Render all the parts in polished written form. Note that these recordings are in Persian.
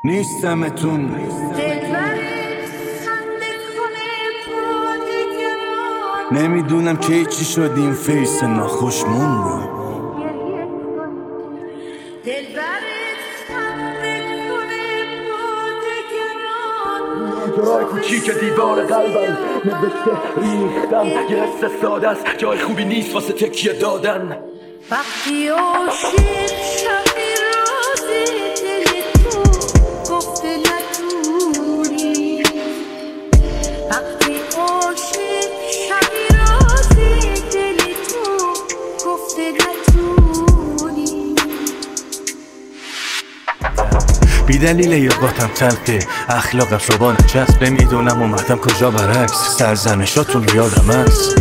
نیستمتون نمیدونم که چی شد این فیس ناخوشمون رو جای کوچیک دیوار قلبم نوشته ریختم یه حس ساده است جای خوبی نیست واسه تکیه دادن وقتی عاشق شبی رازی دل تو گفته نتونی وقتی عاشق شبی رازی دل تو گفته نتونی بی دلیل یادم تلقه اخلاقم شبان چسبه میدونم اومدم کجا برعکس سرزنشاتون یادم هست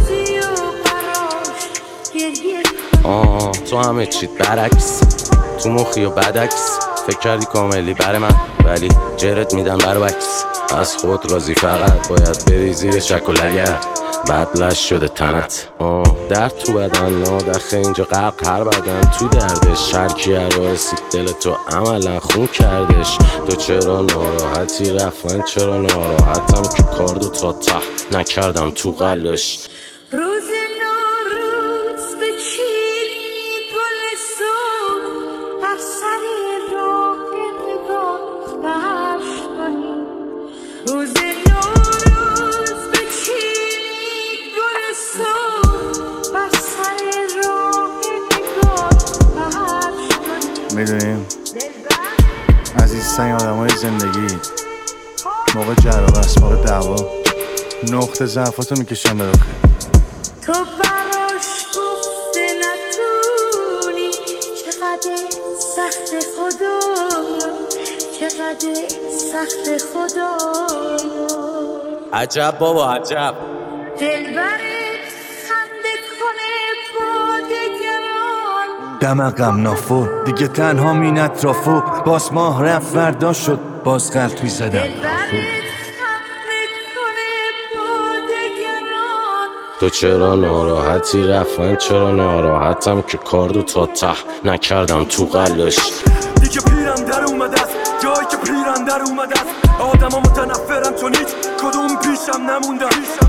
تو همه چیت برعکس تو مخی و بدعکس فکر کردی کاملی بر من ولی جرت میدن برعکس از خود راضی فقط باید بری زیر شک و لگه بدلش شده تنت درد تو بدن نادخه اینجا غرق هر بدن تو دردش هرکیه رو رسید دل تو عملا خون کردش تو چرا ناراحتی رفت من چرا ناراحتم که کار دو تا ته نکردم تو قلبش روز نوروز به چیری گل صبح بر سر راه نگاه بهش کنی روز نوروز به چیری گل صبح بر سر راه نگاه بهش کنی میدونیم عزیزترین آدم های زندگی موقع جرابه است موقع دعوا نقطه ضعفاتو میکشن به رخه تو براش گفته نتونی چقدر سخت خدایا چقدر سخت خدایا عجب بابا عجب دلبرت خنده کنه با دگران دمقم نافو دیگه تنها مین اطرافو باز ماه رفت فردا شد باز قلطوی زدم دلبرت خنده کنه با دگران تو چرا ناراحتی رفت من چرا ناراحتم که کار دو تا ته نکردم تو قلبش دیگه پیرم در اومده است جایی که پیرم در اومده است آدم ها متنفرم چون هیچ کدوم پیشم نموندن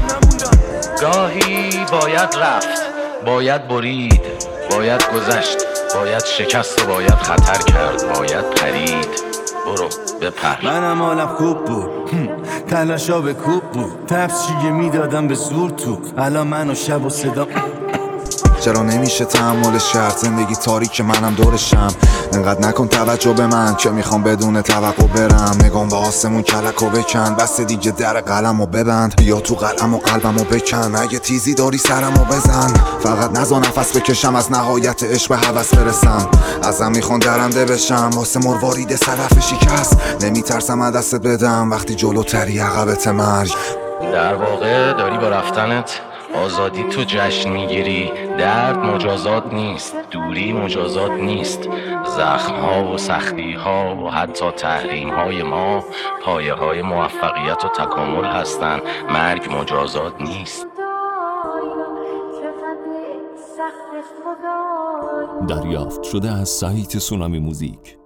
گاهی باید رفت باید برید باید گذشت باید شکست و باید خطر کرد باید پرید برو بپر منم حالم خوب بود تلاشا به کوب بود تفسیه میدادم به زور تو الان من و شب و صدا چرا نمیشه تحملش کرد زندگی تاریک منم دورشم انقدر نکن توجه به من که میخوام بدون توقع برم نگام به آسمون کلکو بکن بس دیگه در قلمو ببند بیا تو قلم و قلبمو بکن اگه تیزی داری سرمو بزن فقط نزا نفس بکشم از نهایت عشق به هوس برسم ازم میخوان درنده بشم واسه مروارید صدف شکست نمیترسم از دستت بدم وقتی جلوتری عقبت مرگ در واقع داری با رفتنت آزادی تو جشن میگیری درد مجازات نیست دوری مجازات نیست زخم ها و سختی ها و حتی تحریم های ما پایه های موفقیت و تکامل هستن مرگ مجازات نیست چقدر سخت خدایا دریافت شده از سایت سونامی موزیک.